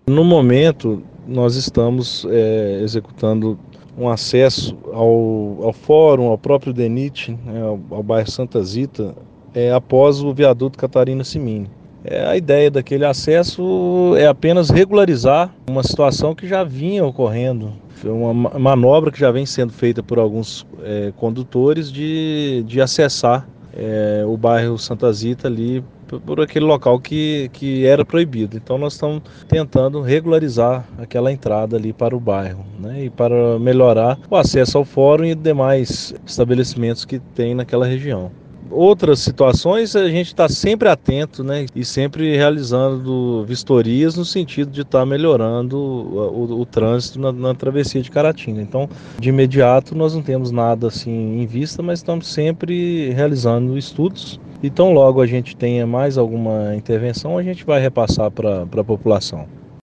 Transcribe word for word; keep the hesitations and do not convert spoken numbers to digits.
No momento, nós estamos é, executando um acesso ao, ao fórum, ao próprio DENIT, né, ao, ao bairro Santa Zita, é, após o viaduto Catarina Simini. É, a ideia daquele acesso é apenas regularizar uma situação que já vinha ocorrendo. Foi uma manobra que já vem sendo feita por alguns é, condutores de, de acessar é, o bairro Santa Zita ali por aquele local que, que era proibido. Então nós estamos tentando regularizar aquela entrada ali para o bairro, né, e para melhorar o acesso ao fórum e demais estabelecimentos que tem naquela região. Outras situações a gente está sempre atento, né, e sempre realizando vistorias no sentido de estar tá melhorando o, o, o trânsito na, na travessia de Caratinga. Então, de imediato nós não temos nada assim em vista, mas estamos sempre realizando estudos. E tão logo a gente tenha mais alguma intervenção, a gente vai repassar para a população.